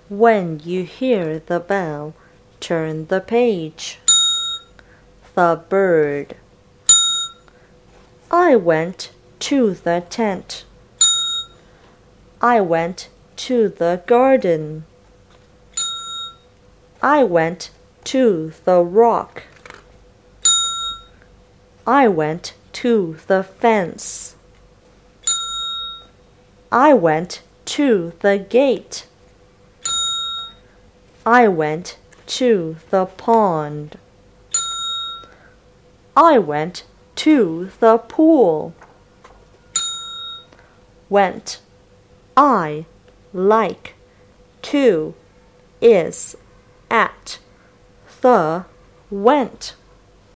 When you hear the bell, turn the page. The bird. I went to the tent. I went to the garden. I went to the rock. I went to the fence. I went to the gate. I went to the pond. I went to the pool. Went. I like to is at the went.